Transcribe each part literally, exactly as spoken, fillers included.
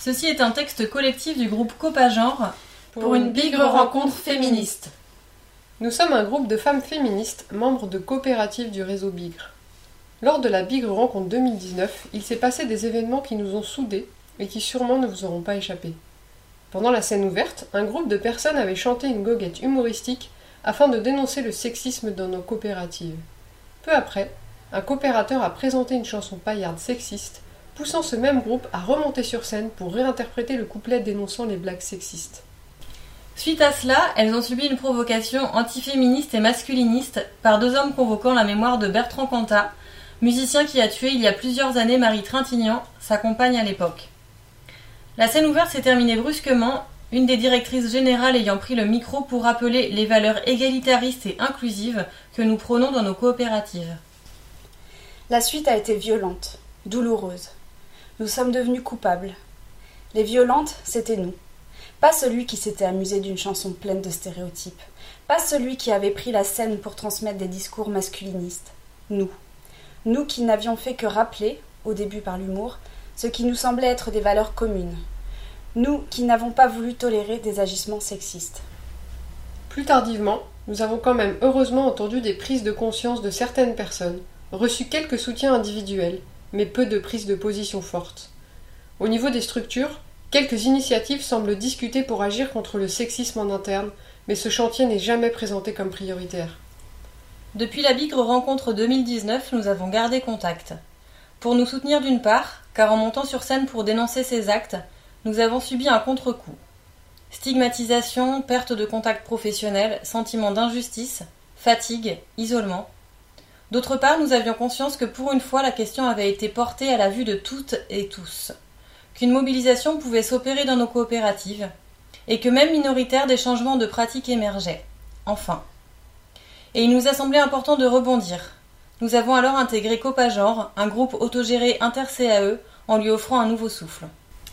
Ceci est un texte collectif du groupe Copagenre pour, pour une bigre rencontre féministe. Nous sommes un groupe de femmes féministes, membres de coopératives du réseau Bigre. Lors de la Bigre Rencontre deux mille dix-neuf, il s'est passé des événements qui nous ont soudés et qui sûrement ne vous auront pas échappé. Pendant la scène ouverte, un groupe de personnes avait chanté une goguette humoristique afin de dénoncer le sexisme dans nos coopératives. Peu après, un coopérateur a présenté une chanson paillarde sexiste, poussant ce même groupe à remonter sur scène pour réinterpréter le couplet dénonçant les blagues sexistes. Suite à cela, elles ont subi une provocation antiféministe et masculiniste par deux hommes convoquant la mémoire de Bertrand Cantat, musicien qui a tué il y a plusieurs années Marie Trintignant, sa compagne à l'époque. La scène ouverte s'est terminée brusquement, une des directrices générales ayant pris le micro pour rappeler les valeurs égalitaristes et inclusives que nous prônons dans nos coopératives. La suite a été violente, douloureuse. Nous sommes devenus coupables. Les violentes, c'était nous. Pas celui qui s'était amusé d'une chanson pleine de stéréotypes. Pas celui qui avait pris la scène pour transmettre des discours masculinistes. Nous. Nous qui n'avions fait que rappeler, au début par l'humour, ce qui nous semblait être des valeurs communes. Nous qui n'avons pas voulu tolérer des agissements sexistes. Plus tardivement, nous avons quand même heureusement entendu des prises de conscience de certaines personnes, reçu quelques soutiens individuels, mais peu de prises de position fortes. Au niveau des structures, quelques initiatives semblent discuter pour agir contre le sexisme en interne, mais ce chantier n'est jamais présenté comme prioritaire. Depuis la Bigre Rencontre deux mille dix-neuf, nous avons gardé contact. Pour nous soutenir d'une part, car en montant sur scène pour dénoncer ces actes, nous avons subi un contre-coup. Stigmatisation, perte de contact professionnel, sentiment d'injustice, fatigue, isolement. D'autre part, nous avions conscience que pour une fois, la question avait été portée à la vue de toutes et tous, qu'une mobilisation pouvait s'opérer dans nos coopératives, et que même minoritaires, des changements de pratiques émergeaient. Enfin. Et il nous a semblé important de rebondir. Nous avons alors intégré Copagenre, un groupe autogéré inter-C A E, en lui offrant un nouveau souffle.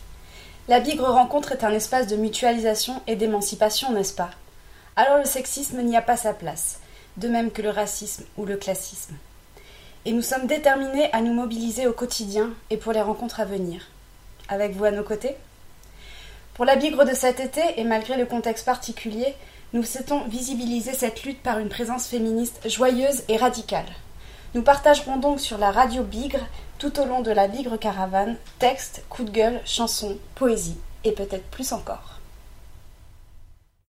La Bigre Rencontre est un espace de mutualisation et d'émancipation, n'est-ce pas? Alors le sexisme n'y a pas sa place, de même que le racisme ou le classisme. Et nous sommes déterminés à nous mobiliser au quotidien et pour les rencontres à venir. Avec vous à nos côtés? Pour la Bigre de cet été, et malgré le contexte particulier, nous souhaitons visibiliser cette lutte par une présence féministe joyeuse et radicale. Nous partagerons donc sur la radio Bigre, tout au long de la Bigre Caravane, textes, coups de gueule, chansons, poésie et peut-être plus encore.